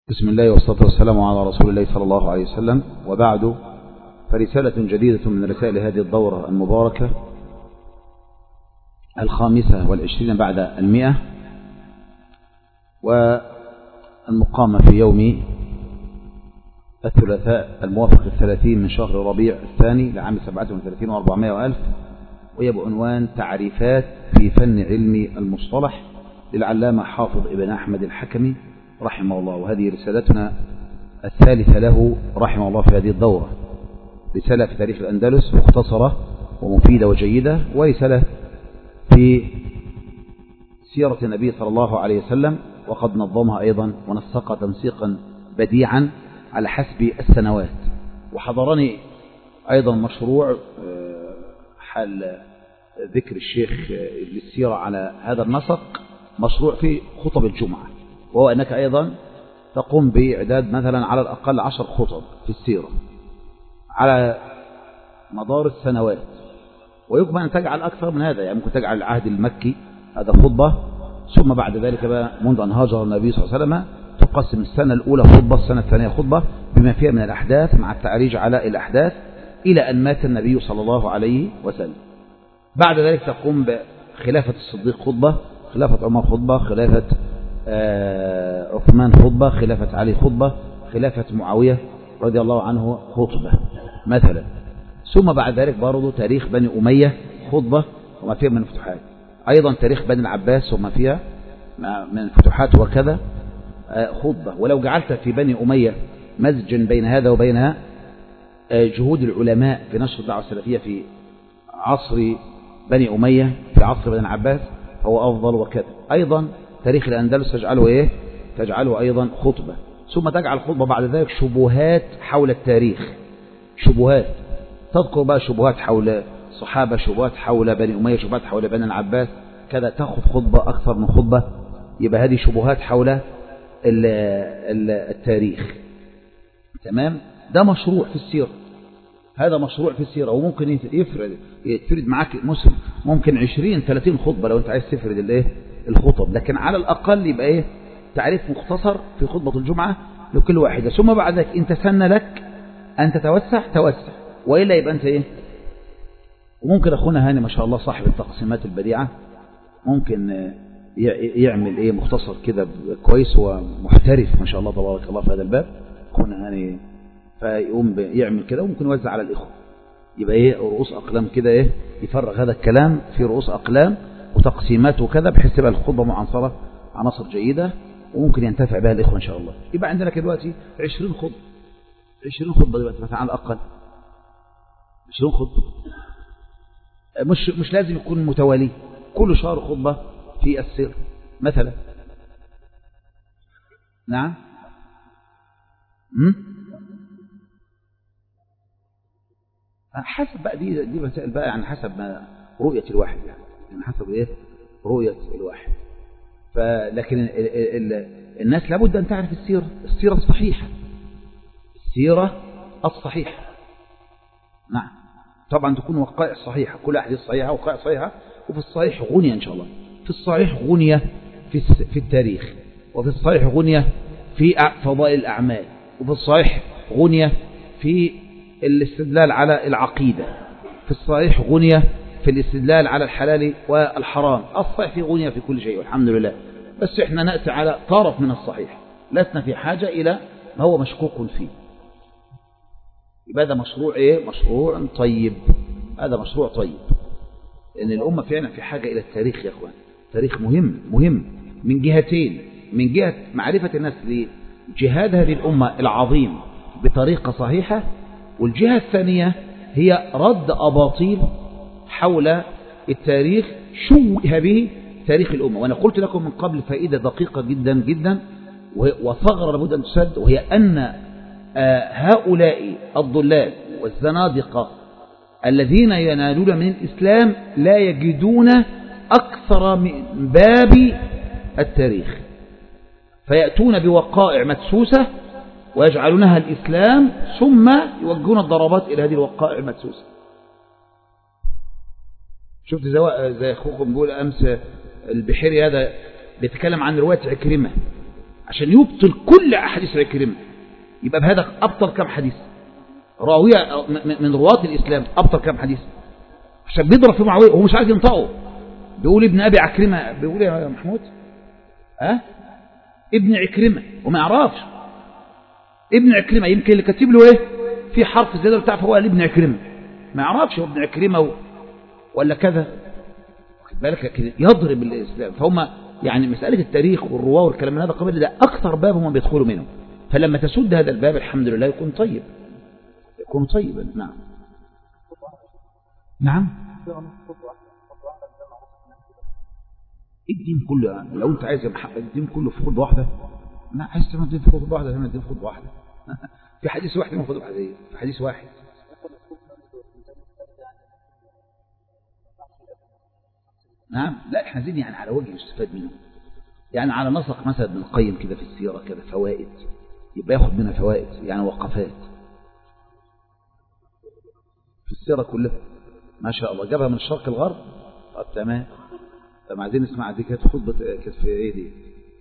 بسم الله والصلاة والسلام على رسول الله صلى الله عليه وسلم، وبعد، فرسالة جديدة من رسائل هذه الدورة المباركة 25 بعد 100، والمقامة في يوم الثلاثاء الموافق 30 من شهر ربيع الثاني لعام 37 و400 وألف، وهي بعنوان تعريفات في فن علم المصطلح للعلامة حافظ ابن أحمد الحكمي رحمه الله. وهذه رسالتنا الثالثة له رحمه الله في هذه الدورة، رسالة في تاريخ الأندلس مختصرة ومفيدة وجيدة، ورسالة في سيرة النبي صلى الله عليه وسلم، وقد نظمها أيضا ونسق تنسيقا بديعا على حسب السنوات. وحضرني أيضا مشروع حال ذكر الشيخ للسيرة على هذا النسق، مشروع في خطب الجمعة، وهو أنك أيضا تقوم بإعداد مثلا على الأقل 10 خطب في السيرة على مدار السنوات، ويكمن أن تجعل أكثر من هذا. يعني ممكن تجعل العهد المكي هذا خطبة، ثم بعد ذلك بقى منذ أن هاجر النبي صلى الله عليه وسلم تقسم السنة الأولى خطبة، السنة الثانية خطبة، بما فيها من الأحداث مع التعريج على الأحداث إلى أن مات النبي صلى الله عليه وسلم. بعد ذلك تقوم بخلافة الصديق خطبة، خلافة عمر خطبة، خلافة عثمان خطبة، خلافة علي خطبة، خلافة معاوية رضي الله عنه خطبة مثلا. ثم بعد ذلك برضو تاريخ بني أمية خطبة وما فيها من الفتوحات، أيضا تاريخ بني العباس وما فيها من الفتوحات وكذا خطبة. ولو جعلت في بني أمية مزجا بين هذا وبينها جهود العلماء في نشر الدعوة السلفية في عصر بني أمية في عصر بني العباس هو أفضل وكذا. أيضا تاريخ الأندلس تجعله تجعله أيضا خطبة. ثم تجعل خطبة بعد ذلك شبهات حول التاريخ، شبهات تذكر بقى شبهات حول الصحابة، شبهات حول بني أمية، شبهات حول بني العباس كذا، تأخذ خطبة أكثر من خطبة. يبقى هذه شبهات حول التاريخ. تمام؟ ده مشروع في السيرة، هذا مشروع في السيرة، وممكن يتفرد معاك مسلم ممكن 20-30 خطبة لو أنت عايز تفرد الخطب، لكن على الأقل يبقى تعريف مختصر في خطبة الجمعة لكل واحدة. ثم بعد ذلك إن تسنى لك أن توسع، وإلا يبقى أنت وممكن أخونا هاني ما شاء الله صاحب التقسيمات البديعة ممكن يعمل مختصر كده كويس، ومحترف ما شاء الله تبارك الله في هذا الباب أخونا هاني، فيقوم يعمل كده وممكن يوزع على الإخوة، يبقى رؤوس أقلام كده يفرغ هذا الكلام في رؤوس أقلام وتقسيمات وكذا، بحيث تبقى الخطبة معنصرة عناصر جيدة وممكن ينتفع بها الإخوة إن شاء الله. يبقى عندنا دلوقتي 20 خطبة، 20 خطبة دلوقتي مثلا على الأقل 20 خطبة، مش لازم يكون متوالي، كل شهر خطبة في السير مثلا. نعم، حسب بقى دي مسائل بقى، يعني حسب ما رؤية الواحد، يعني حسب رؤية الواحد. لكن الناس لابد أن تعرف السيرة الصحيحة، السيرة الصحيحة. نعم طبعا تكون وقائع صحيحة، كل أحاديث صحيحة وقائع صحيحة، وفي الصحيح غنية إن شاء الله، في الصحيح غنية في التاريخ، وفي الصحيح غنية في فضائل الأعمال، وفي الصحيح غنية في الاستدلال على العقيدة، في الصحيح غنية في الاستدلال على الحلال والحرام. الصحيح في غنية في كل شيء والحمد لله، بس احنا نأتي على طرف من الصحيح، لسنا في حاجة إلى ما هو مشكوك فيه. يبقى هذا مشروع مشروع طيب، هذا مشروع طيب، لأن الأمة فعلا في حاجة إلى التاريخ يا أخوان. تاريخ مهم من جهتين، من جهة معرفة الناس لجهاد هذه الأمة العظيم بطريقة صحيحة، والجهة الثانية هي رد أباطيل حول التاريخ شوه به تاريخ الأمة. وأنا قلت لكم من قبل فائدة دقيقة جدا جدا وثغرة لابد أن تسد، وهي أن هؤلاء الضلال والزنادقة الذين ينالون من الإسلام لا يجدون أكثر من باب التاريخ، فيأتون بوقائع مدسوسة ويجعلونها الإسلام، ثم يوجهون الضربات إلى هذه الوقائع المدسوسة. شفت زي أخوكم بيقول أمس البحيري هذا بيتكلم عن رواية عشان يبطل كل أحاديث عكرمة. يبقى بهذا أبطل كم حديث؟ راوية من رواة الإسلام أبطل كم حديث؟ عشان بيضرب في معاوية وهو مش عايز ينطقه، بيقول ابن أبي عكرمة، بيقول يا محمود ابن عكرمة وما يعرفش ابن عكرمة. يمكن اللي كاتب له ايه في حرف زيادة بتاع فهو قال ابن عكرمة، ما يعرفش هو ابن عكرمة ولا كذا، واخد بالك؟ لكن يضرب الإسلام. فهم يعني مسألة التاريخ والرواة والكلام من هذا القبيل ده أكثر باب هم بيدخلوا منه. فلما تسد هذا الباب الحمد لله يكون طيب، يكون طيبا. نعم نعم. الدين كله لو انت عايز الدين كله في خطبه واحده، لا عايز تعمل الدين في خطبه واحده، تعمل الدين في خطبه واحده. في حديث واحد من خطبه واحده، في حديث واحد. نعم. لا احنا عايزين يعني على وجه يستفاد منه، يعني على نسق مثلا ابن القيم كده في السيره كده فوائد، يبقى ياخد منها فوائد، يعني وقفات في السيره كلها ما شاء الله، جابها من الشرق الغرب. طب تمام. طب عايزين نسمع دي كانت خطبه كانت في ايه دي؟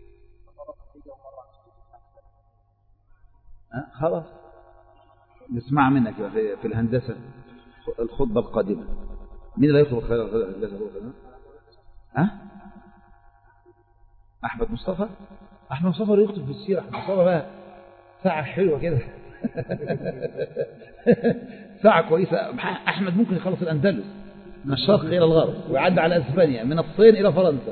خلاص نسمع منك في الهندسه الخطبه القادمه. مين اللي يخطب خلال الهندسه؟ احمد مصطفى. احمد مصطفى اللي يخطب في السيره. احمد مصطفى بقى ساعه حلوه كده ساعه كويسه. احمد ممكن يخلص الاندلس من الشرق الى الغرب ويعدي على اسبانيا من الصين الى فرنسا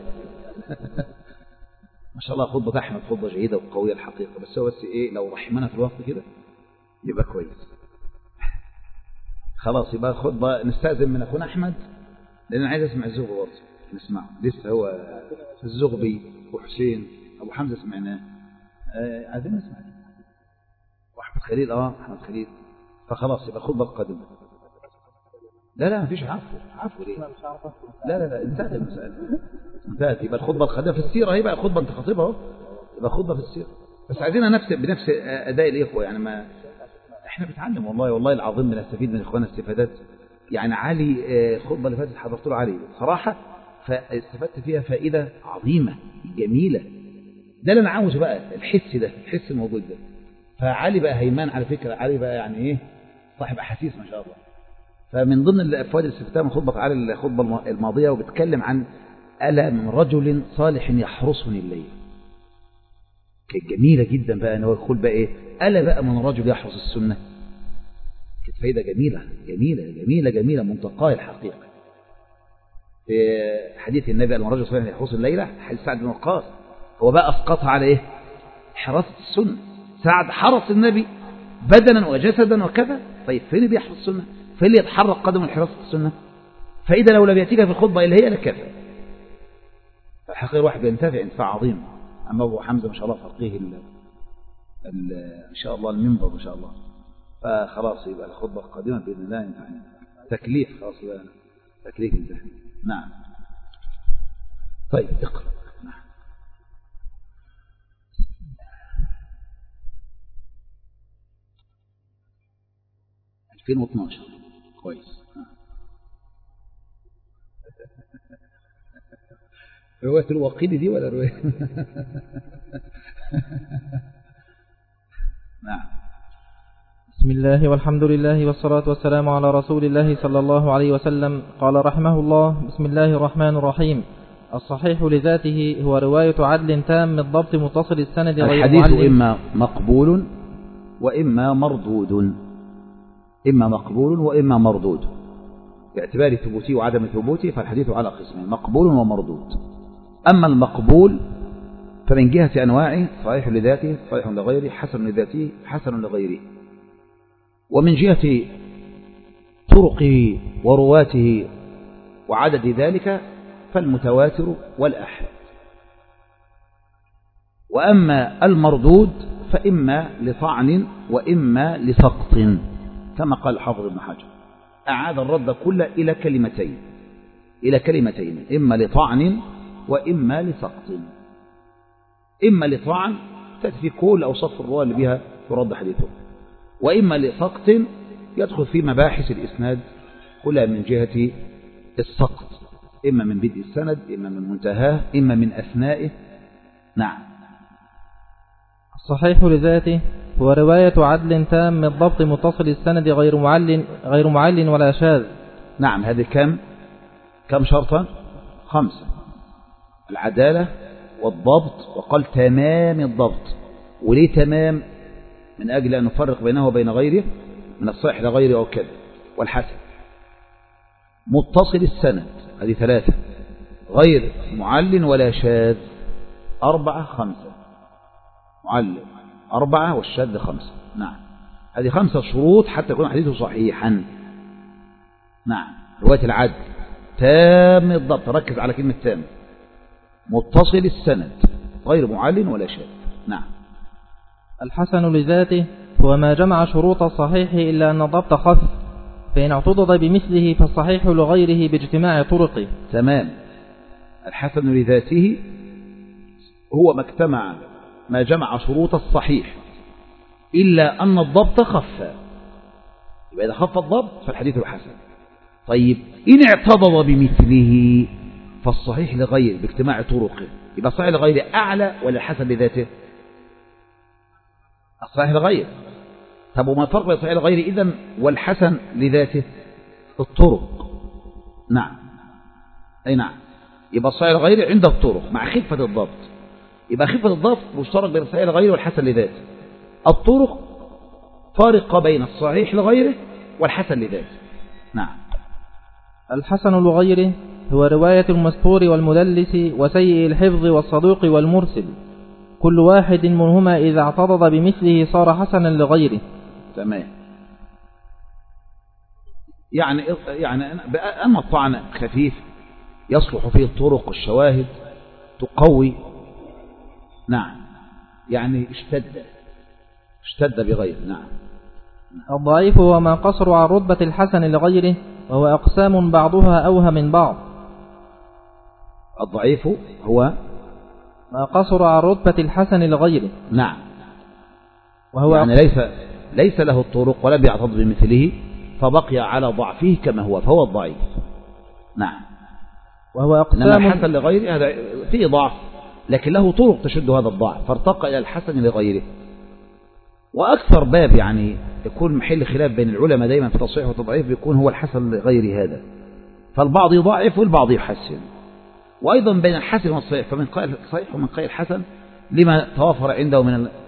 ما شاء الله. خطبه احمد خطبه جيده وقويه الحقيقه، بس هو بس ايه لو رحمنا في الوقت كده يبقى كويس. خلاص يبقى خطبه نستأذن من اخونا احمد، لان انا عايز اسمع الزغبي برضه نسمعه لسه. هو الزغبي وحسين ابو حمزه سمعناه، عايزين نسمع واحمد خليل. احمد خليل. فخلاص يبقى الخطبه القادمه. لا مفيش عفو ليه؟ لا انتهت المسألة، انتهت. يبقى الخطبة القادمة في السيرة، هي بقى خطبة انت خطيبها اهو، يبقى خطبة في السيرة. بس عايزينها بنفس أداء الإخوة، يعني ما احنا بنتعلم والله العظيم بنستفيد من إخواننا استفادات. يعني علي الخطبة اللي فاتت حضرت له علي صراحة، فاستفدت فيها فائدة عظيمة جميلة. ده اللي انا عاوزه بقى، الحس الموجود ده. فعلي بقى هيمان على فكرة، علي بقى يعني ايه صاحب أحاسيس ما شاء الله. فمن ضمن الفوائد الاستفادة من خطبة علي الخطبة الماضية، وبتكلم عن ألا من رجل صالح يحرسني الليل. كانت جميلة جدا بقى، أنه يقول بقى إيه ألا بقى من رجل يحرس السنة. كانت فايدة جميلة منتقاه الحقيقة. في حديث النبي أن رجل صالح يحرس الليلة، حديث سعد بن وقاص، هو بقى أسقطها على إيه حراسة السنة. سعد حرس النبي بدنا وجسدا وكذا، طيب فين بيحرس السنة؟ فين اللي يتحرك قدم الحراسة السنة؟ فإذا لو لم يأتيك في الخطبة إلا هي لكفى. فالحقيقة الواحد بينتفع انتفاع عظيم. أما أبو حمزة ما شاء الله فقيه إن شاء الله المنبر ما شاء الله. فخلاص يبقى الخطبة القادمة بإذن الله انتهى. تكليف خلاص يبقى تكليف انتهى. نعم. طيب اقرأ. نعم. 2012 كويس. رواية الوقيدي دي ولا رواية نعم. بسم الله والحمد لله والصلاة والسلام على رسول الله صلى الله عليه وسلم. قال رحمه الله: بسم الله الرحمن الرحيم. الصحيح لذاته هو رواية عدل تام الضبط متصل السند غير معلم. الحديث إما مقبول وإما مردود، إما مقبول وإما مردود. باعتبار ثبوته وعدم ثبوته فالحديث على قسمين: مقبول ومردود. أما المقبول فمن جهة أنواعه: صحيح لذاته، صحيح لغيره، حسن لذاته، حسن لغيره. ومن جهة طرقه ورواته وعدد ذلك فالمتواتر والآحاد. وأما المردود فإما لطعن وإما لسقط، كما قال الحافظ ابن حجر: أعاد الرد كله إلى كلمتين، إما لطعن وإما لسقط. إما لطعن تأتي في كل أوصاف الرواة اللي بها يرد حديثه، وإما لسقط يدخل في مباحث الإسناد كلها من جهة السقط، إما من بدء السند، إما من منتهاه، إما من أثنائه. نعم. الصحيح لذاته هو رواية عدل تام الضبط متصل السند غير معل ولا شاذ. نعم، هذه كم شرطا؟ 5: العدالة والضبط، وقال تمام الضبط. وليه تمام؟ من أجل أن نفرق بينه وبين غيره من الصحيح لغيره أو كذا. والحسن متصل السند، هذه 3: غير معل ولا شاذ 4 5: معل 4 والشاذ 5. نعم، هذه 5 شروط حتى يكون حديثه صحيحا. نعم، رواية العدل تام الضبط، ركز على كلمة تام، متصل السند، غير معل ولا شاذ. نعم. الحسن لذاته هو ما جمع شروط الصحيح إلا أن الضبط خف، فإن اعتضد بمثله فالصحيح لغيره باجتماع طرقه. تمام. الحسن لذاته هو ما جمع شروط الصحيح إلا أن الضبط خف، يبقى إذا خف الضبط فالحديث الحسن. طيب، إن اعتضد بمثله فالصحيح لغيره باجتماع طرقه، يبقى الصحيح لغيره أعلى ولا الحسن لذاته؟ الصحيح لغيره. طب وما الفرق بين الصحيح لغيره إذن والحسن لذاته؟ الطرق. نعم، أي نعم، يبقى الصحيح لغيره عند الطرق مع خفة الضبط. يبقى خفة الضبط مشترك بين الصحيح لغيره والحسن لذاته. الطرق فارق بين الصحيح لغيره والحسن لذاته. نعم. الحسن لغيره هو رواية المستور والمدلس وسيء الحفظ والصدوق والمرسل، كل واحد منهما إذا اعتضد بمثله صار حسنا لغيره. تمام. يعني أما الطعن خفيف يصلح فيه الطرق والشواهد تقوي. نعم، يعني اشتد بغير. نعم. الضعيف هو ما قصر عن رتبة الحسن لغيره، وهو أقسام بعضها أوهى من بعض. الضعيف هو ما قصر عن رتبة الحسن لغيره. نعم، وهو يعني ليس له الطرق ولم يعتض بمثله فبقي على ضعفه كما هو، فهو الضعيف. نعم. وهو أقسام. إنما الحسن لغيره هذا فيه ضعف لكن له طرق تشد هذا الضعف فارتقى إلى الحسن لغيره. وأكثر باب يعني يكون محل خلاف بين العلماء دائما في تصحيح وتضعيف بيكون هو الحسن لغير هذا، فالبعض يضعف والبعض يحسن. وأيضا بين الحسن والصحيح، فمن قائل الصحيح ومن قائل الحسن لما توافر عنده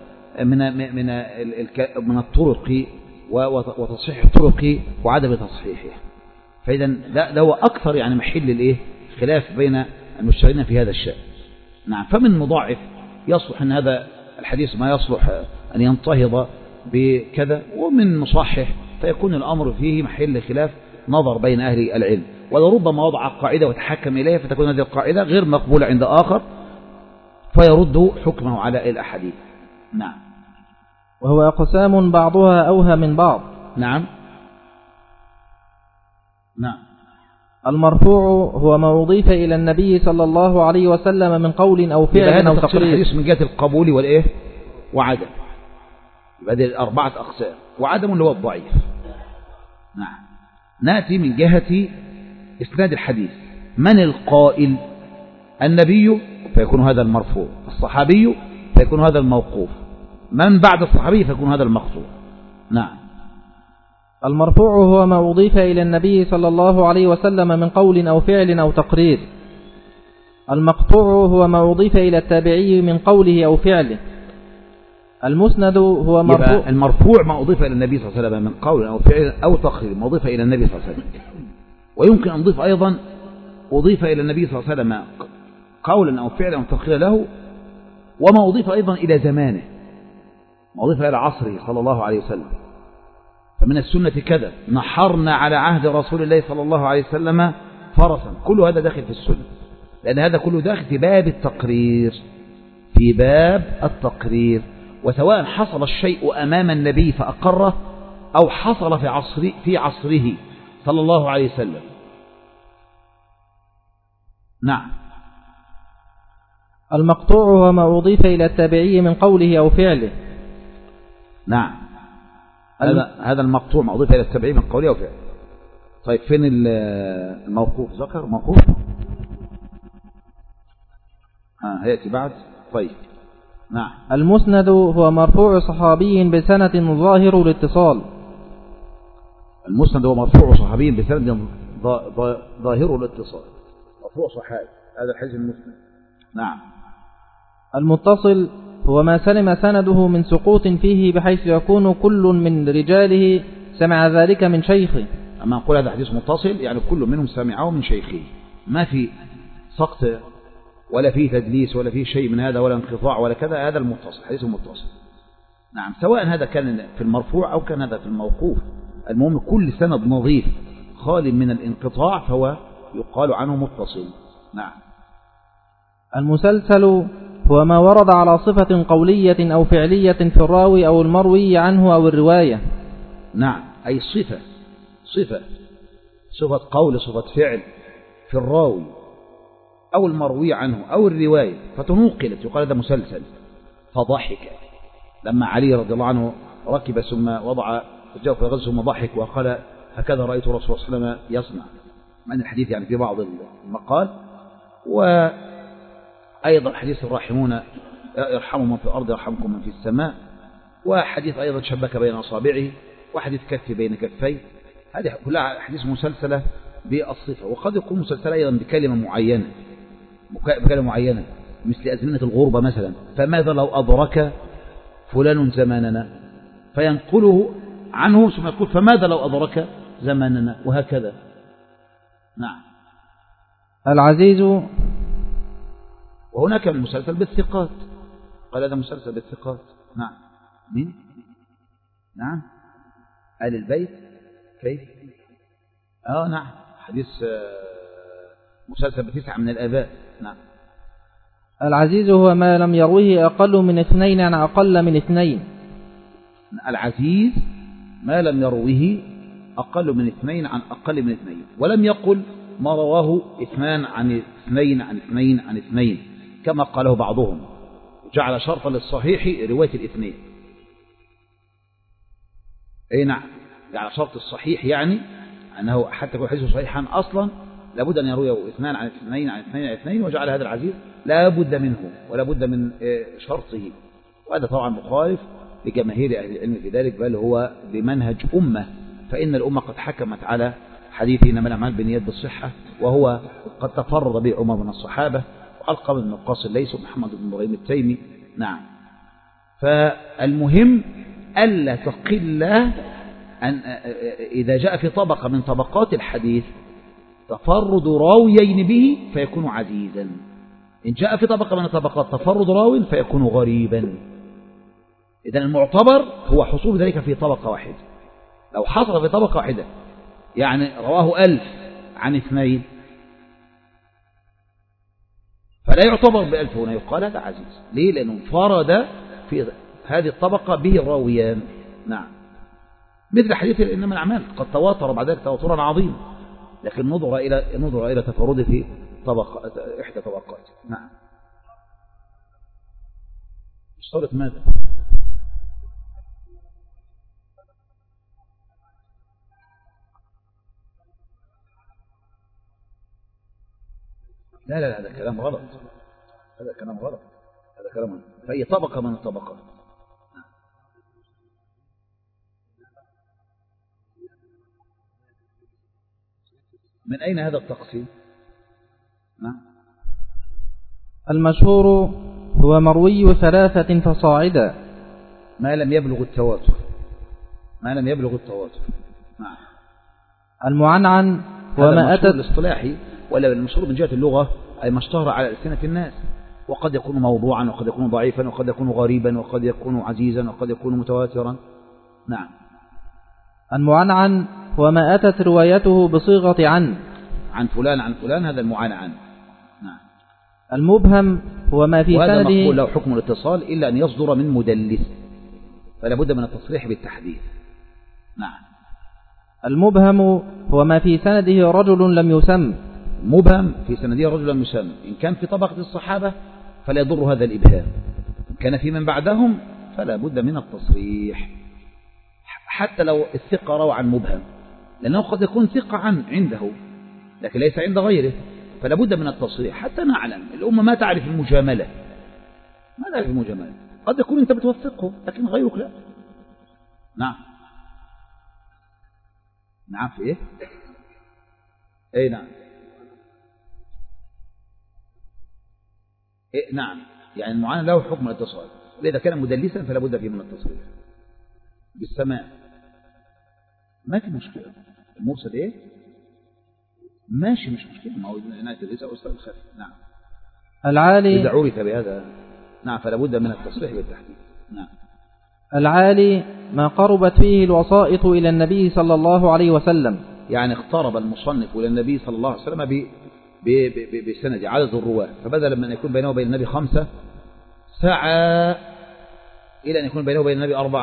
من الطرق وتصحيح الطرق وعدم تصحيحه. فإذا ده هو أكثر يعني محل خلاف بين المشتغلين في هذا الشأن. نعم. فمن مضاعف يصلح أن هذا الحديث ما يصلح أن ينتهض بكذا، ومن مصحح فيكون الأمر فيه محل خلاف نظر بين أهل العلم، ولربما وضع قاعدة وتحكم إليها فتكون هذه القاعدة غير مقبولة عند آخر فيرد حكمه على الأحاديث. نعم. وهو أقسام بعضها أوهى من بعض. نعم. نعم. المرفوع هو ما أضيف إلى النبي صلى الله عليه وسلم من قول أو فعل أو تقرير. الحديث من جهة القبول وعدم، يبقى هذه 4 أقسام. وعدم اللي هو الضعيف. نعم. نأتي من جهة إسناد الحديث، من القائل؟ النبي فيكون هذا المرفوع، الصحابي فيكون هذا الموقوف، من بعد الصحابي فيكون هذا المقطوع. نعم. المرفوع هو ما أضيف إلى النبي صلى الله عليه وسلم من قول أو فعل أو تقرير. المقطوع هو ما أضيف إلى التابعي من قوله أو فعله. المسند هو مرفوع. المرفوع ما أضيف إلى النبي صلى الله عليه وسلم من قول أو فعل أو تقرير، ما أضيف إلى النبي صلى الله عليه وسلم. ويمكن أن نضيف أيضا أضيف إلى النبي صلى الله عليه وسلم قولا أو فعلا أو تقرير له، وما أضيف أيضا إلى زمانه، ما أضيف إلى عصره صلى الله عليه وسلم. فمن السنة كذا، نحرنا على عهد رسول الله صلى الله عليه وسلم فرسا، كل هذا داخل في السنة، لأن هذا كله داخل في باب التقرير، في باب التقرير. وسواء حصل الشيء أمام النبي فأقره أو حصل في عصره صلى الله عليه وسلم. نعم. المقطوع هو ما أضيف إلى التابعي من قوله أو فعله. نعم. هذا المقطوع ما أضيف إلى التابعي من قوله أو فعله. طيب فين الموقوف؟ ذكر موقوف هيأتي بعد. طيب نعم. المسند هو مرفوع صحابي بسند ظاهر الاتصال. المسند هو مرفوع صحابي بسند ظاهر الاتصال، مرفوع صحابي، هذا الحديث المسند. نعم. المتصل هو ما سلم سنده من سقوط فيه بحيث يكون كل من رجاله سمع ذلك من شيخه. أما نقول هذا حديث متصل يعني كل منهم سمعه من شيخه، ما في سقط ولا في تدليس ولا في شيء من هذا ولا انقطاع ولا كذا، هذا المتصل، حديث متصل. نعم، سواء هذا كان في المرفوع أو كان هذا في الموقوف، المهم كل سند نظيف خال من الانقطاع فهو يقال عنه متصل. نعم. المسلسل هو ما ورد على صفة قولية أو فعلية في الراوي أو المروي عنه أو الرواية. نعم، أي صفة قول، صفة فعل في الراوي أو المروي عنه أو الرواية فتنقلت، يقال هذا مسلسل. فضحك لما علي رضي الله عنه ركب ثم وضع رجله في الغزو ثم ضحك وقال هكذا رأيت الرسول صلى الله عليه وسلم يصنع، من الحديث يعني في بعض المقال. وأيضا حديث الراحمون يرحموا من في الأرض يرحمكم من في السماء، وحديث أيضا شبك بين أصابعه، وحديث كف بين كفيه، هذه كلها حديث مسلسلة بالصفة. وقد يكون مسلسلة أيضا بكلمة معينة مثل أزمنة الغربة مثلا، فماذا لو أدرك فلان زماننا، فينقله عنه ثم يقول فماذا لو أدرك زماننا، وهكذا. نعم. العزيز، وهناك من مسلسل بالثقات، قال هذا مسلسل بالثقات. نعم. مين؟ نعم، آل البيت. كيف؟ نعم، حديث مسلسل ب9 من الآباء. نعم. العزيز هو ما لم يروه أقل من 2 عن أقل من 2. العزيز ما لم يروه أقل من 2 عن أقل من 2، ولم يقل ما رواه 2 عن 2 عن 2 عن 2 كما قاله بعضهم، جعل شرطا للصحيح رواية الاثنين. أي نعم، جعل شرط الصحيح يعني أنه حتى يكون حديثه صحيحا أصلا لابد أن يرويه 2 عن 2 عن 2 عن 2، وجعل هذا العزيز لا بد منه ولا بد من شرطه. وهذا طبعا مخالف لجماهير أهل العلم في ذلك، بل هو بمنهج أمة، فإن الأمة قد حكمت على حديث إنما الأعمال بالنيات بالصحة، وهو قد تفرد به عمر من الصحابة وعلقمة بن وقاص الليثي ومحمد بن إبراهيم التيمي. نعم. فالمهم ألا تقل أن إذا جاء في طبقة من طبقات الحديث تفرد راويين به فيكون عزيزا، إن جاء في طبقة من الطبقات تفرد راو فيكون غريبا. إذن المعتبر هو حصول ذلك في طبقة واحدة. لو حصل في طبقة واحدة يعني رواه 1000 عن 2، فلا يعتبر ب1000 هنا، يقال هذا عزيز. ليه؟ لأنه انفرد في هذه الطبقة به راويان. نعم. مثل حديث إنما الأعمال قد تواتر بعد ذلك تواترا عظيما، لكن نظر إلى تفرده في طبقة إحدى طبقات. نعم. اشترط ماذا؟ لا هذا كلام غلط، هذا كلام فهي طبقة من الطبقات. من أين هذا التقسيم؟ نعم. المشهور هو مروي 3 فصاعدا ما لم يبلغ التواتر. نعم. المعنعن هو ما أتت الاصطلاحي، ولا المشهور من جهة اللغة أي ما اشتهر على ألسنة الناس، وقد يكون موضوعا وقد يكون ضعيفا وقد يكون غريبا وقد يكون عزيزا وقد يكون متواترا. نعم. المعنعن هو ما أتت روايته بصيغة عن فلان، هذا المعنعن. نعم. المبهم هو ما في وهذا سنده مقبول له حكم الاتصال إلا أن يصدر من مدلس، فلا بد من التصريح بالتحديث. نعم. المبهم هو ما في سنده رجل لم يسم. مبهم في سنده رجل لم يسم، إن كان في طبقة الصحابة فلا يضر هذا الإبهام، إن كان في من بعدهم فلا بد من التصريح، حتى لو الثقة روى عن مبهم، لأنه قد يكون ثقة عنده لكن ليس عند غيره، فلا بد من التصريح حتى نعلم. الأمة ما تعرف المجاملة، ما ذلك المجاملة؟ قد يكون أنت بتوثقه لكن غيرك لا. نعم. نعم في إيه؟ أي نعم. إيه نعم، يعني المعاند له حكم الاتصال، إذا كان مدلسا فلا بد فيه من التصريح بالسماع. ما في مشكلة. المرسل إيه؟ ماشي مش مشكلة، ما هو عناية الرزق وإصلاح الخفي. نعم. العالي إذا عرف بهذا نعم فلا بد من التصريح بالتحديد. نعم. العالي ما قربت فيه الوسائط إلى النبي صلى الله عليه وسلم، يعني اقترب المصنف إلى النبي صلى الله عليه وسلم بسند عدد الرواة، فبدلا من أن يكون بينه وبين النبي 5 سعى إلى أن يكون بينه وبين النبي 4،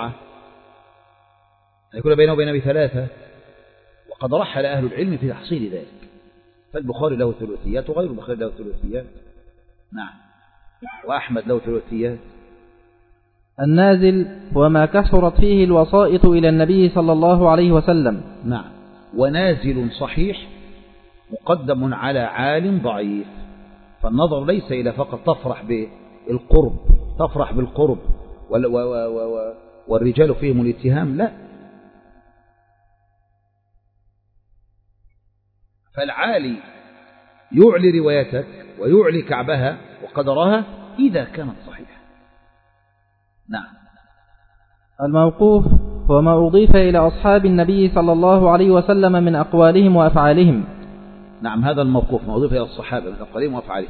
أن يكون بينه وبين النبي 3، وقد رحل أهل العلم في تحصيل ذلك. فالبخاري له ثلاثيات وغير البخاري له ثلاثيات. نعم. وأحمد له ثلاثيات. النازل وما كثرت فيه الوسائط إلى النبي صلى الله عليه وسلم. نعم. ونازل صحيح مقدم على عال ضعيف، فالنظر ليس إلى فقط تفرح بالقرب والرجال فيهم الاتهام، لا. فالعالي يعلي روايتك ويعلي كعبها وقدرها إذا كانت صحيحة. نعم. الموقوف وما أضيف إلى أصحاب النبي صلى الله عليه وسلم من أقوالهم وأفعالهم. نعم، هذا الموقوف ما أضيف إلى الصحابة من أقوالهم وأفعالهم.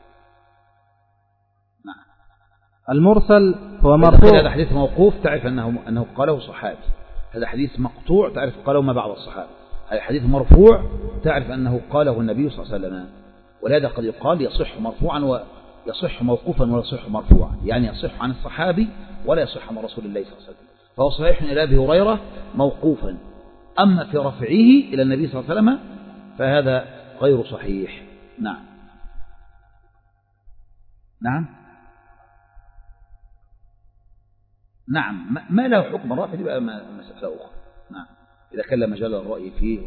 نعم. المرسل هو مرفوع. هذا حديث موقوف تعرف أنه قاله صحابي. هذا حديث مقطوع تعرف قاله ما بعض الصحابة. هذا حديث مرفوع تعرف أنه قاله النبي صلى الله عليه وسلم. ولهذا قد يقال يصح مرفوعا ويصح موقوفا ولا يصح مرفوعا، يعني يصح عن الصحابي ولا يصح عن رسول الله صلى الله عليه وسلم. فهو صحيح إلى أبي هريرة موقوفا، أما في رفعه إلى النبي صلى الله عليه وسلم فهذا غير صحيح. نعم. نعم. نعم، ما له حكم الرفع دي بقى مسألة أخرى. نعم، إذا كان لا مجال الرأي فيه.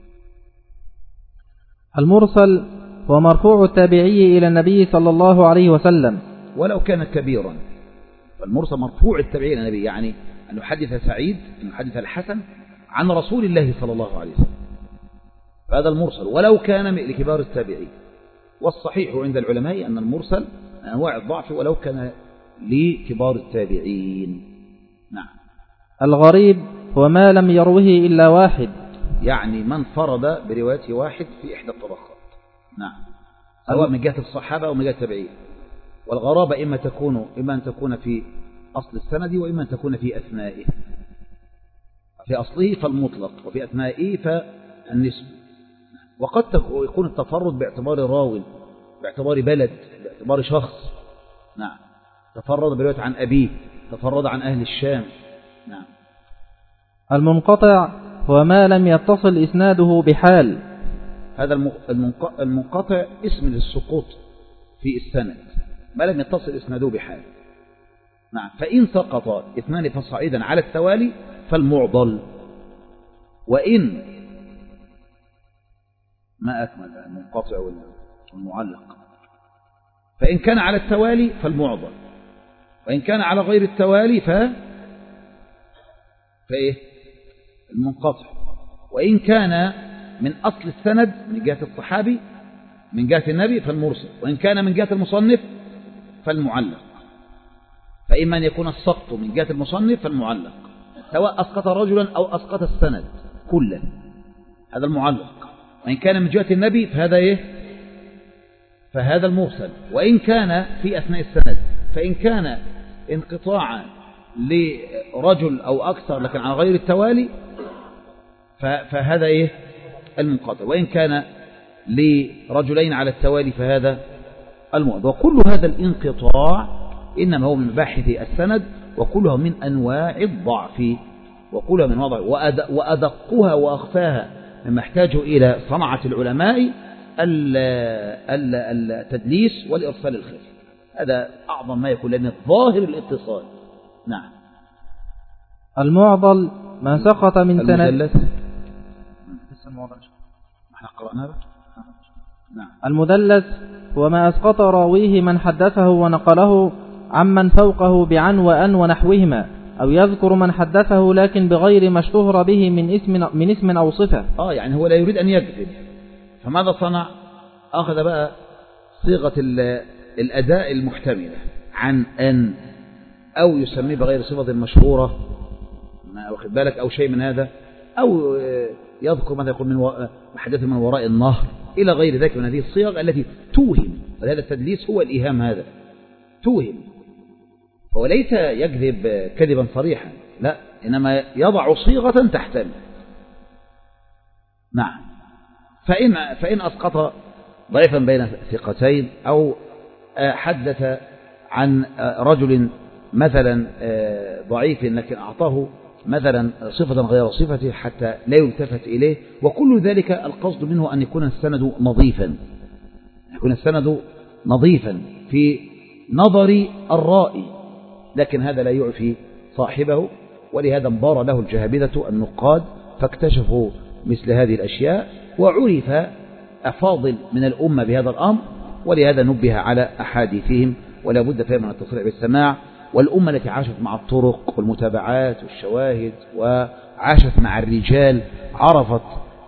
المرسل هو مرفوع التابعي إلى النبي صلى الله عليه وسلم ولو كان كبيرا. فالمرسل مرفوع التابعي إلى النبي، يعني أن يحدث سعيد أن يحدث الحسن عن رسول الله صلى الله عليه وسلم، فهذا المرسل ولو كان لكبار التابعين. والصحيح عند العلماء أن المرسل أنواع الضعف ولو كان لكبار التابعين. نعم. الغريب هو ما لم يروه إلا واحد، يعني من فرد برواية واحد في إحدى الطبقات. نعم، سواء من جهة الصحابة أو من جهة التابعين. والغرابة إما أن تكون في أصل السند وإما أن تكون في أثنائه. في أصله فالمطلق وفي أثنائه فالنسب. وقد يكون التفرد باعتبار راوي، باعتبار بلد، باعتبار شخص. نعم، تفرد برواية عن أبيه، تفرد عن أهل الشام. نعم. المنقطع هو ما لم يتصل إسناده بحال. هذا المنقطع اسم للسقوط في السند، ما لم يتصل إسناده بحال. نعم. فإن سقط اثنان فصعيدا على التوالي فالمعضل، وإن ما أكمل المنقطع والمعلق. فإن كان على التوالي فالمعضل، وإن كان على غير التوالي فإيه المنقطع. وإن كان من أصل السند من جهة الصحابي من جهة النبي فالمرسل، وإن كان من جهة المصنف فالمعلق. فإما أن يكون السقط من جهة المصنف فالمعلق، سواء أسقط رجلا أو أسقط السند كله، هذا المعلق. وإن كان من جهة النبي فهذا إيه؟ فهذا المرسل. وإن كان في أثناء السند، فإن كان انقطاعا لرجل أو أكثر لكن على غير التوالي فهذا إيه؟ المنقطع. وإن كان لرجلين على التوالي فهذا المعضل. وكل هذا الانقطاع إنما هو من مباحث السند، وكلها من أنواع الضعف، وكلها من وضع. وأدقها وأخفاها مما يحتاج إلى صنعة العلماء التدليس والإرسال الخفي. هذا أعظم ما يكون، لأن الظاهر الاتصال. نعم. المعضل ما سقط من سند. المدلس احنا قرأنا. نعم. المدلس هو ما أسقط راويه من حدثه ونقله عمن فوقه بعن وأن ونحوهما، أو يذكر من حدثه لكن بغير ما اشتهر به من اسم أو صفة. يعني هو لا يريد أن يكذب، فماذا صنع؟ أخذ بقى صيغة الأداء المحتملة عن أن، أو يسميه بغير صفة مشهورة، ما واخد بالك، أو شيء من هذا، أو يذكر ماذا يقول من حدث من وراء النهر إلى غير ذلك من هذه الصيغ التي توهم. ولهذا التدليس هو الإيهام، هذا توهم، هو ليس يكذب كذبا صريحا، لا، إنما يضع صيغة تحتمل. نعم. فإن أسقط ضعيفا بين ثقتين، أو حدث عن رجل مثلا ضعيف لكن أعطاه مثلا صفة غير صفته حتى لا يلتفت إليه، وكل ذلك القصد منه أن يكون السند نظيفا، يكون السند نظيفا في نظر الرائي، لكن هذا لا يعفي صاحبه. ولهذا انبار له الجهابذة النقاد فاكتشفوا مثل هذه الأشياء، وعرف أفاضل من الأمة بهذا الأمر، ولهذا نبه على أحاديثهم، ولا بد فيها من التصريح بالسماع. والأمة التي عاشت مع الطرق والمتابعات والشواهد وعاشت مع الرجال عرفت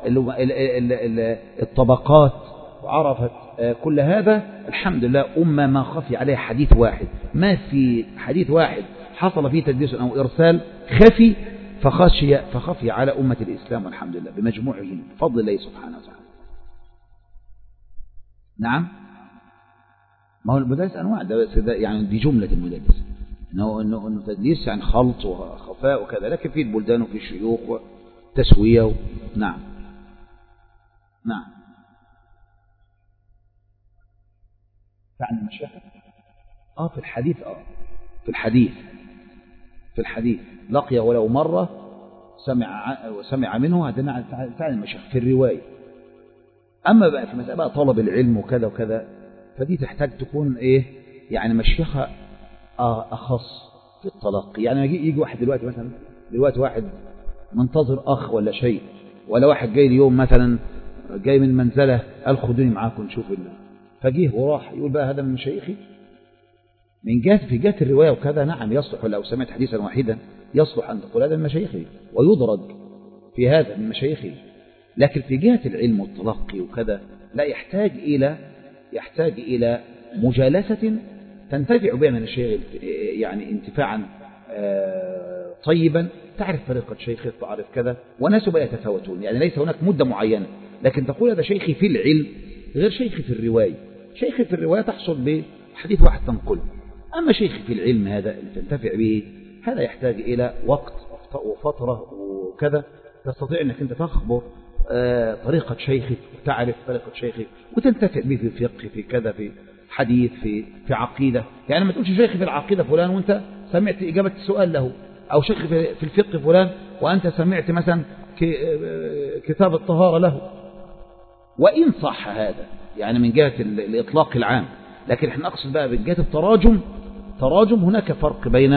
الطبقات وعرفت كل هذا، الحمد لله، أمة ما خفي عليها حديث واحد، ما في حديث واحد حصل فيه تدليس أو إرسال فخفي على أمة الإسلام، والحمد لله بمجموعهم بفضل الله سبحانه وتعالى. نعم. ما هو المدلس أنواع، ده يعني دي جملة المدلس، إنه تدليس يعني خلط وخفاء وكذا، لكن في البلدان وفي الشيوخ وتسوية نعم. نعم. فعن المشاهد في الحديث لقي ولو مرة سمع منه، هذا فعن المشاهد في الرواية. أما بقى في مسألة طلب العلم وكذا وكذا، فدي تحتاج تكون يعني مشيخة أخص في التلقي. يعني يجي واحد دلوقتي واحد منتظر أخ ولا شيء، ولا واحد جاي اليوم مثلا جاي من منزله قال خدوني معاكم نشوف فجيه وراح يقول بقى هذا من مشايخي. في جهة الرواية وكذا نعم يصلح، لو سمعت حديثا واحدا يصلح أن تقول هذا من مشايخي ويدرج في هذا من مشايخي، لكن في جهة العلم والتلقي وكذا لا، يحتاج إلى مجالسة تنتفع بها من الشيخ، يعني انتفاعا طيبا، تعرف طريقة شيخي، تعرف كذا، وناس بقى يتفاوتون، يعني ليس هناك مدة معينة، لكن تقول هذا شيخي في العلم غير شيخي في الرواية. شيخي في الرواية تحصل بحديث واحد تنقله، أما شيخي في العلم هذا اللي تنتفع به، هذا يحتاج إلى وقت وفترة وكذا، تستطيع أنك أنت تخبر طريقة شيخك وتعرف طريقة شيخك وتنتفع به في فقه، في كذا، في حديث، في عقيدة. يعني ما تقولش شيخي في العقيدة فلان وانت سمعت إجابة السؤال له، أو شيخي في الفقه فلان وأنت سمعت مثلا كتاب الطهارة له، وإن صح هذا يعني من جهة الإطلاق العام، لكن احنا نقصد بقى من جهة التراجم هناك فرق بين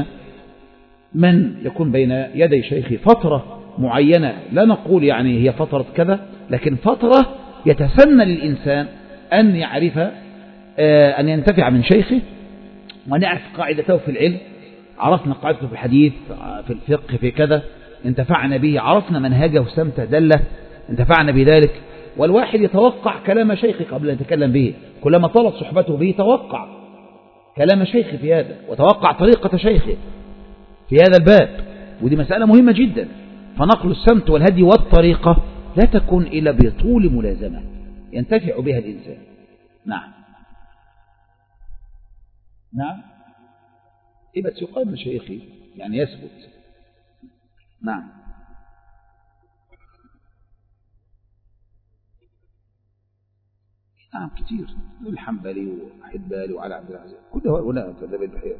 من يكون بين يدي شيخي فترة معينة، لا نقول يعني هي فترة كذا، لكن فترة يتسنى للإنسان أن يعرف أن ينتفع من شيخه، ونعرف قاعدته في العلم، عرفنا قاعدته في الحديث، في الفقه، في كذا، انتفعنا به، عرفنا منهجه سمته دله، انتفعنا بذلك. والواحد يتوقع كلام شيخه قبل أن يتكلم به، كلما طالت صحبته به توقع كلام شيخه في هذا، وتوقع طريقة شيخه في هذا الباب، ودي مسألة مهمة جدا. فنقل السمت والهدي والطريقة لا تكون إلا بطول ملازمة ينتفع بها الإنسان. نعم. بس يقال من شيخي يعني يثبت. نعم. كتير، الحنبلي وحبالي وعلى عبد العزيز، كل هؤلاء كذب البحير.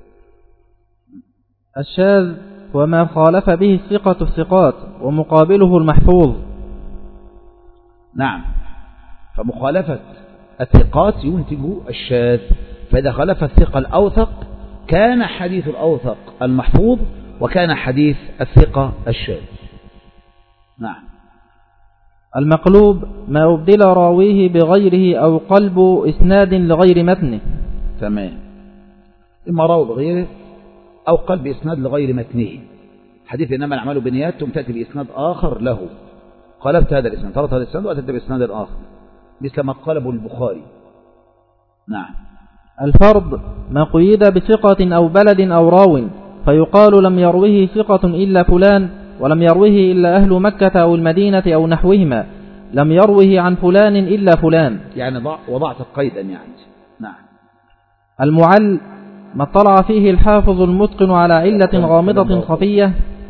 الشاذ وما خالف به الثقة الثقات، ومقابله المحفوظ. نعم. فمخالفة الثقات ينتج الشاذ، فإذا خالف الثقة الأوثق كان حديث الأوثق المحفوظ، وكان حديث الثقة الشاذ. نعم. المقلوب ما أبدل راويه بغيره أو قلب إسناد لغير متنه. تمام. إما راوي بغيره أو قال بإسناد لغير متنه. حديث إنما الأعمال بالنيات ثم تأتي بإسناد آخر له، قلبت هذا الإسناد، طردت هذا الإسناد وأتت بإسناد آخر، مثل ما قلبه البخاري. نعم. الفرض ما قيد بثقة أو بلد أو راو، فيقال لم يروه ثقة إلا فلان، ولم يروه إلا أهل مكة أو المدينة أو نحوهما، لم يروه عن فلان إلا فلان، يعني وضعت قيدا يعني. نعم. المعل ما اطلع فيه الحافظ المتقن على علة غامضة خفية.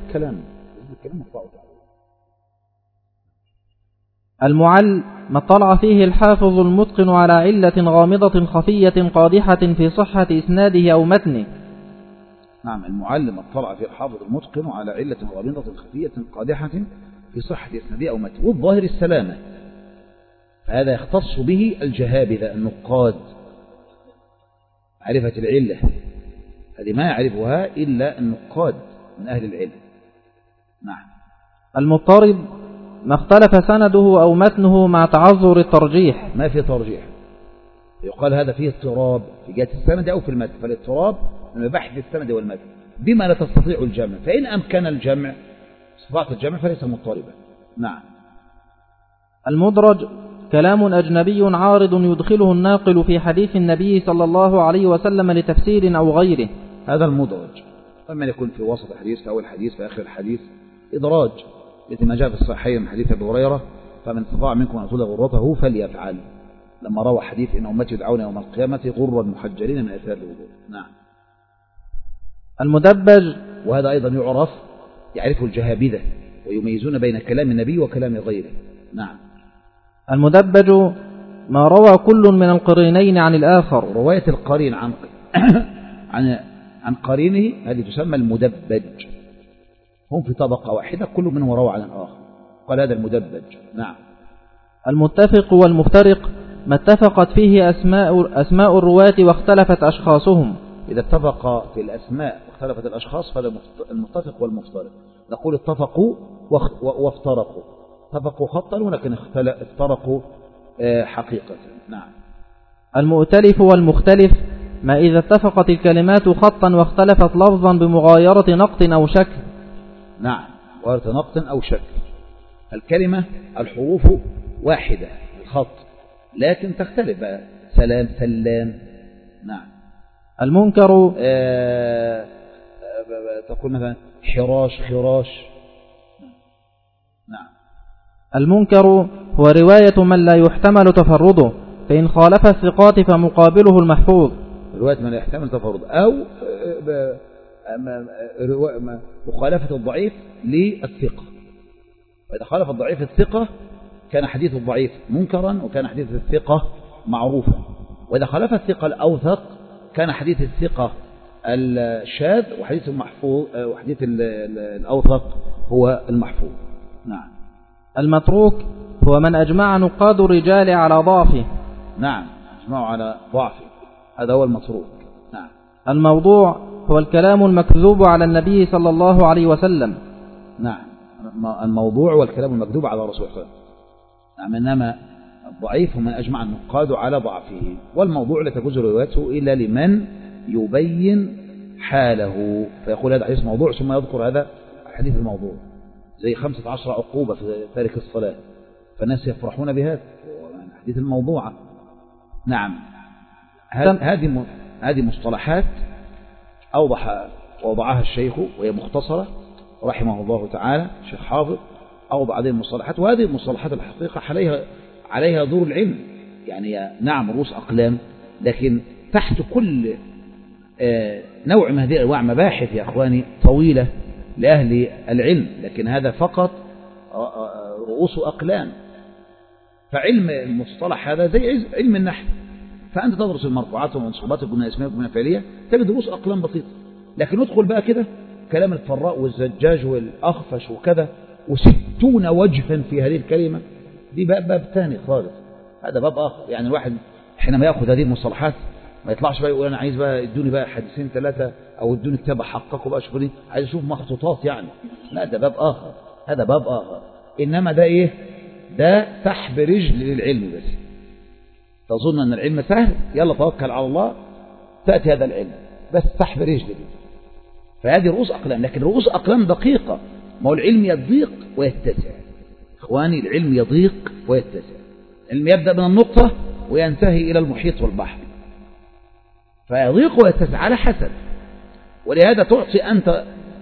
المعل ما اطلع فيه الحافظ المتقن على علة غامضة خفية قادحة في صحة إسناده أو متنه. نعم. المعلم اطلع فيه الحافظ المتقن على علة غامضة خفية قادحة في صحة إسناده أو متنه، والظاهر السلامة، هذا يختص به الجهابذة النقاد، معرفة العلة، هذه ما يعرفها إلا النقاد من أهل العلم. نعم. المضطرب ما اختلف سنده أو متنه مع تعذر الترجيح، ما في ترجيح، يقال هذا فيه اضطراب في جهة السند أو في المتن، فالاضطراب من بحث السند والمتن بما لا تستطيع الجمع، فإن أمكن الجمع استطاعت الجمع فليس مضطربا. نعم. المدرج كلام أجنبي عارض يدخله الناقل في حديث النبي صلى الله عليه وسلم لتفسير أو غيره، هذا المدرج، ومن يكون في وسط الحديث في أول الحديث في آخر الحديث إدراج، مثل ما جاء في الصحيحين من حديث أبي هريرة فمن استطاع منكم أن يطيل غرته فليفعل، لما روى حديث إن أمتي يدعون يوم القيامة غرا محجلين من آثار الوضوء. نعم. المدبج، وهذا أيضا يعرفه الجهابذة ويميزون بين كلام النبي وكلام غيره. نعم. المدبج ما روى كل من القرينين عن الآخر، رواية القرين عن قرينه هذه تسمى المدبج، هم في طبقة واحدة كل منهم روى عن الآخر، قال هذا المدبج. نعم. المتفق والمفترق ما اتفقت فيه أسماء الرواة واختلفت أشخاصهم، إذا اتفق في الأسماء واختلفت الأشخاص فهذا المتفق والمفترق. نقول اتفقوا وافترقوا، اتفقوا خطا ولكن افترقوا حقيقة. نعم. المؤتلف والمختلف ما إذا اتفقت الكلمات خطا واختلفت لفظا بمغايرة نقط أو شكل. نعم. مغايرة نقط أو شكل، الكلمة الحروف واحدة الخط لكن تختلف، سلام سلام. نعم. المنكر تقول مثلا حراش خراش. نعم. المنكر هو رواية من لا يحتمل تفرده، فإن خالف الثقات فمقابله المحفوظ. رواية من لا يحتمل تفرده أو مخالفة الضعيف للثقة، وإذا خالف الضعيف الثقة كان حديث الضعيف منكرا وكان حديث الثقة معروفا، وإذا خالف الثقة الأوثق كان حديث الثقة الشاذ وحديث المحفوظ وحديث الأوثق هو المحفوظ. نعم. المتروك هو من أجمع نقاد الرجال على ضعفه. نعم. أجمعوا على ضعفه، هذا هو المتروك. نعم. الموضوع هو الكلام المكذوب على النبي صلى الله عليه وسلم. نعم. الموضوع والكلام المكذوب على رسول الله. نعم. إنما الضعيف من أجمع النقاد على ضعفه، والموضوع لا تجوز روايته إلا لمن يبين حاله، فيقول هذا حديث موضوع ثم يذكر هذا الحديث الموضوع، زي 15 عقوبة في تارك الصلاة، فالناس يفرحون بهذا الحديث الموضوع. نعم. هذه مصطلحات وضعها الشيخ وهي مختصرة رحمه الله تعالى، الشيخ حافظ أوضع هذه المصطلحات، وهذه المصطلحات الحقيقة عليها دور العلم، يعني نعم رؤوس أقلام، لكن تحت كل نوع من هذه الأنواع مباحث يا أخواني طويلة لأهل العلم، لكن هذا فقط رؤوس أقلام. فعلم المصطلح هذا زي علم النحو، فأنت تدرس المرفوعات والمنصوبات والجملة الاسمية والجملة الفعلية تجد رؤوس أقلام بسيطة، لكن ندخل بقى كده كلام الفراء والزجاج والأخفش وكذا و60 وجها في هذه الكلمة، دي باب ثاني خالص، هذا باب آخر. يعني الواحد حينما يأخذ هذه المصطلحات ما يطلعش بقى يقول أنا عايز بقى ادوني بقى حديثين ثلاثة أو ادوني كتاب أحققه بقى شوفوا لي عايز أشوف مخطوطات، يعني لا ده باب آخر، هذا باب آخر. إنما ده إيه؟ ده سحب رجل للعلم، بس تظن أن العلم سهل يلا توكل على الله تأتي هذا العلم، بس سحب رجل دي. فهذه رؤوس أقلام، لكن رؤوس أقلام دقيقة. ما هو العلم يضيق ويتسع إخواني، العلم يضيق ويتسع. العلم يبدأ من النقطة وينتهي إلى المحيط والبحر، فيضيق ويتسع على حسب. ولهذا تعطي أنت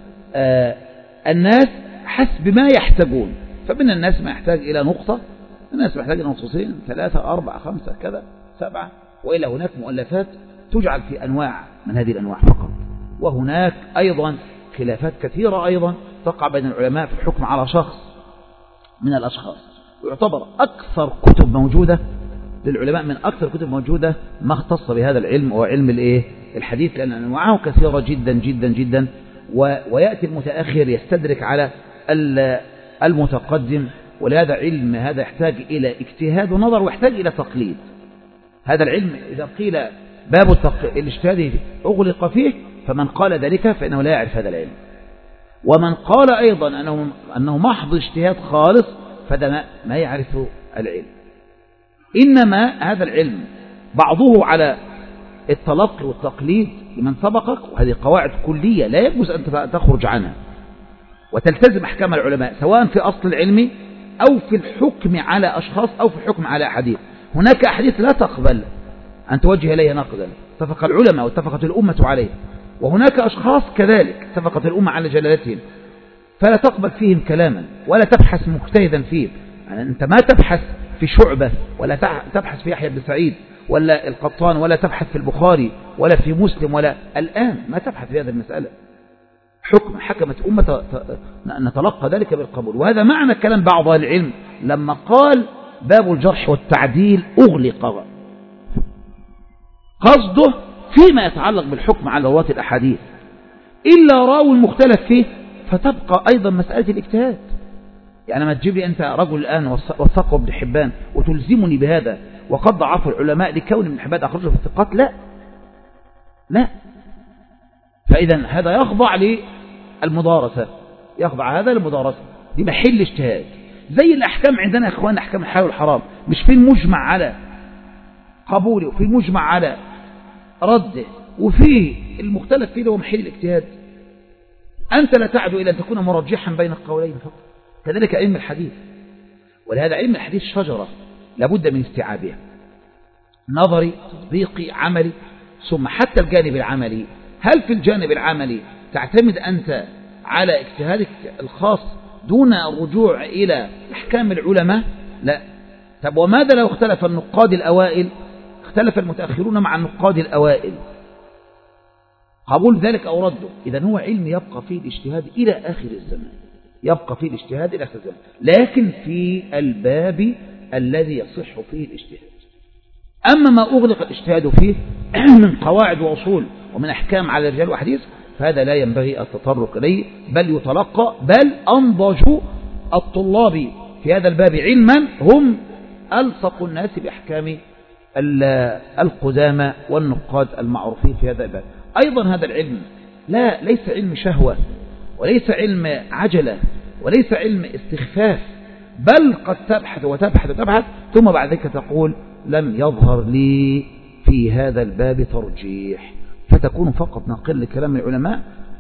الناس حسب ما يحتاجون. فمن الناس ما يحتاج إلى نقطة، الناس محتاج إلى نقطتين 3 4 5 كذا 7، وإلى هناك مؤلفات تجعل في أنواع من هذه الأنواع فقط. وهناك أيضا خلافات كثيرة أيضا تقع بين العلماء في الحكم على شخص من الأشخاص. ويعتبر أكثر كتب موجودة للعلماء، من أكثر كتب موجودة ما اختص بهذا العلم، هو علم الحديث، لأن أنواعه كثيرة جدا جدا جدا. ويأتي المتأخر يستدرك على المتقدم. ولهذا علم هذا يحتاج إلى اجتهاد ونظر، ويحتاج إلى تقليد. هذا العلم إذا قيل باب الاجتهاد أغلق فيه، فمن قال ذلك فإنه لا يعرف هذا العلم. ومن قال أيضا أنه محض اجتهاد خالص، فده ما يعرف العلم. إنما هذا العلم بعضه على التلقي والتقليد لمن سبقك، وهذه قواعد كلية لا يجوز أن تخرج عنها، وتلتزم أحكام العلماء سواء في أصل العلم أو في الحكم على أشخاص أو في الحكم على أحاديث. هناك أحاديث لا تقبل أن توجه إليها نقدا، اتفق العلماء واتفقت الأمة عليه. وهناك أشخاص كذلك اتفقت الأمة على جلالتهم، فلا تقبل فيهم كلاما ولا تبحث مجتهدا فيه. يعني أنت ما تبحث في شعبة، ولا تبحث في يحيى بن سعيد ولا القطان، ولا تبحث في البخاري ولا في مسلم، ولا الآن ما تبحث في هذه المسألة. حكم حكمت أمة نتلقى ذلك بالقبول. وهذا معنى كلام بعض أهل العلم لما قال باب الجرح والتعديل أغلق، قصده فيما يتعلق بالحكم على رواة الأحاديث إلا راوي المختلف فيه، فتبقى أيضا مسألة الاجتهاد. يعني ما تجيب لي أنت رجل الآن وثقه ابن حبان وتلزمني بهذا وقد ضعف العلماء لكون ابن حبان أخرجه في الثقات، لا. فإذا هذا يخضع للمدارسة، يخضع هذا للمدارسة، دي محل اجتهاد. زي الأحكام عندنا يا إخوان، أحكام الحلال والحرام مش في المجمع على قبوله وفي المجمع على رده وفي المختلف فيه هو محل الاجتهاد. أنت لا تعدو إلى أن تكون مرجحا بين القولين فقط. كذلك علم الحديث، ولهذا علم الحديث شجرة لابد من استيعابها، نظري تطبيقي عملي. ثم حتى الجانب العملي، هل في الجانب العملي تعتمد أنت على اجتهادك الخاص دون الرجوع إلى أحكام العلماء؟ لا. طب وماذا لو اختلف النقاد الأوائل، اختلف المتأخرون مع النقاد الأوائل، قبول ذلك أو رده؟ إذن هو علم يبقى فيه الاجتهاد إلى آخر الزمان، يبقى فيه الاجتهاد إلى آخر الزمان، لكن في الباب الذي يصح فيه الاجتهاد. أما ما أغلق الاجتهاد فيه من قواعد وأصول ومن أحكام على الرجال وحديث، فهذا لا ينبغي التطرق إليه، بل يتلقى. بل أنضج الطلاب في هذا الباب علما هم ألصق الناس بأحكام القدامى والنقاد المعروفين في هذا الباب. أيضا هذا العلم ليس علم شهوة، وليس علم عجلة، وليس علم استخفاف، بل قد تبحث وتبحث وتبحث ثم بعد ذلك تقول لم يظهر لي في هذا الباب ترجيح، فتكون فقط ناقل لكلام العلماء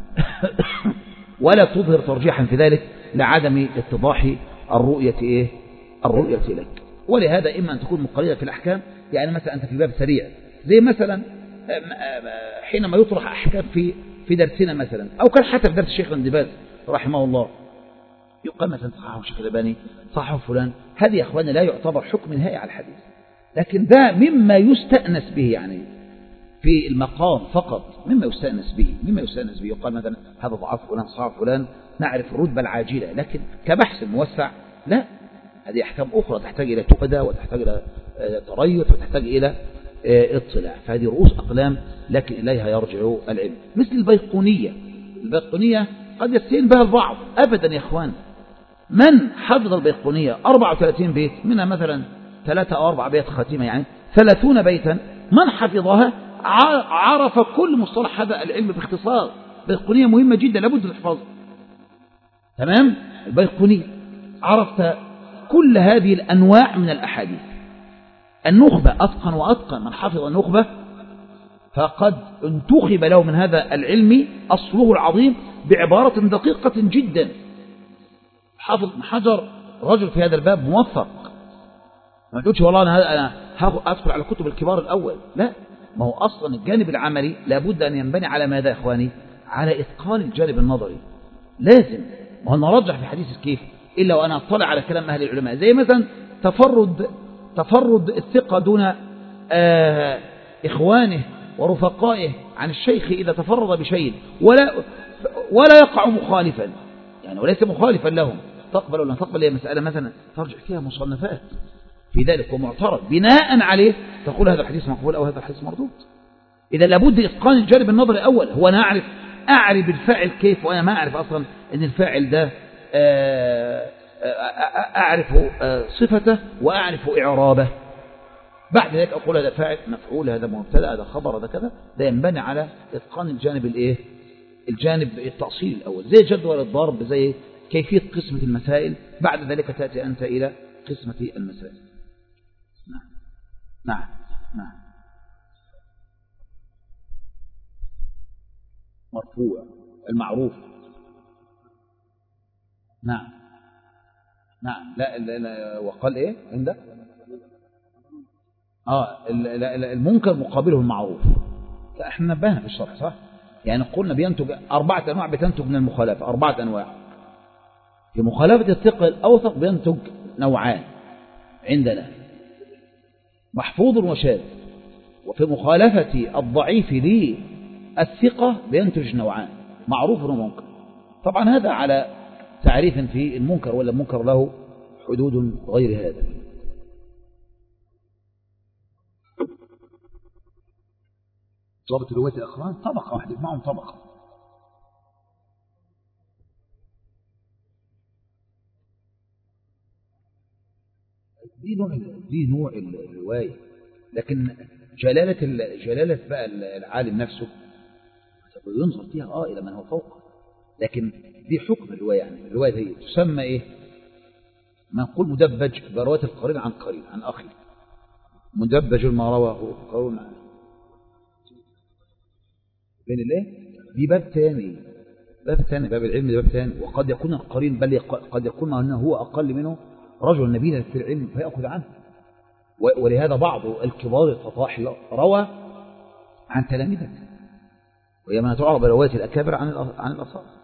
ولا تظهر ترجيحا في ذلك لعدم اتضاح الرؤية لك. ولهذا إما أن تكون مقلدة في الأحكام، يعني مثلا أنت في باب سريع زي مثلا حينما يطرح أحكام في درسنا مثلا، أو كان حتى في درس الشيخ ابن باز رحمه الله يقال مثلا صححه الشيخ الألباني، صححه فلان، هذه يا أخواني لا يعتبر حكم نهائي على الحديث، لكن ده مما يستأنس به، يعني في المقام فقط مما يستأنس به يقال مثلا هذا ضعف فلان صحح فلان، نعرف الرتبة العاجلة، لكن كبحث موسع لا، هذه أحكام أخرى تحتاج إلى تؤدى وتحتاج إلى تريث وتحتاج إلى اطلاع، فهذه رؤوس أقلام لكن إليها يرجع العلم. مثل البيقونية قد يستهين بها البعض، أبدا يا إخوان. من حفظ البيقونية 34 بيت منها مثلا 3 أو 4 بيت خاتمة، يعني 30 بيتا، من حفظها عرف كل مصطلح هذا العلم باختصار. البيقونية مهمة جدا لابد تحفظها، تمام؟ البيقونية عرفت كل هذه الأنواع من الأحاديث. النخبة أتقن وأتقن، من حفظ النخبة فقد انتخب له من هذا العلم أصله العظيم بعبارة دقيقة جدا. حافظ ابن حجر رجل في هذا الباب موفق، ما تقولش والله أنا أدخل على كتب الكبار الأول، لا، ما هو أصلا الجانب العملي لابد أن ينبني على ماذا يا إخواني؟ على إتقان الجانب النظري. لازم، ما هو نرجح في حديث كيف إلا وأنا أطلع على كلام أهل العلماء، زي مثلا تفرد الثقة دون إخوانه ورفقائه عن الشيخ إذا تفرد بشيء ولا يقع مخالفا، يعني وليس مخالفا لهم، تقبل ولا تقبل، هي مسألة مثلا ترجع فيها مصنفات في ذلك ومعترض، بناء عليه تقول هذا الحديث مقبول أو هذا الحديث مردود. إذا لابد إتقان الجانب النظري الأول. هو أنا أعرف الفاعل كيف، وأنا ما أعرف أصلا أن الفاعل ده أعرف صفته وأعرف إعرابه. بعد ذلك أقول هذا فاعل، مفعول، هذا مبتدأ، هذا خبر، هذا كذا. ده ينبني على إتقان الجانب الجانب التأصيل الأول، زي جدول الضرب، زي كيفية قسمة المسائل. بعد ذلك تأتي أنت إلى قسمة المسائل. نعم نعم نعم. مرفوع المعروف. نعم نعم. لا وقال إيه عندك؟ المنكر مقابله المعروف. لا احنا نبهنا في الشرح صح؟ يعني قلنا بينتج 4 أنواع بتنتج من المخالفة، 4 أنواع. في مخالفة الثقة الأوثق بينتج نوعان عندنا، محفوظ وشاذ. وفي مخالفة الضعيف للثقة بينتج نوعان، معروف ومنكر. طبعا هذا على تعريف في المنكر، ولا المنكر له حدود غير هذا. ضابط رواية الأخران طبقة واحدة معهم طبقة. دي نوع الرواية، لكن جلالة بقى العالم نفسه ينظر فيها إلى من هو فوق، لكن دي حكم الرواية. يعني الرواية هي تسمى إيه؟ ما نقول مدبج برواية القرين عن قرين عن أخي، مدبج ما رواه قرون بين الله. دي باب ثاني، باب العلم ده باب ثاني. وقد يكون القرين، بل قد يكون أنه هو أقل منه رجل نبيل في العلم فيأخذ عنه. ولهذا بعض الكبار الفطاح روى عن تلاميذه، وهي ما تعرف برواية الأكابر عن الأصحاب.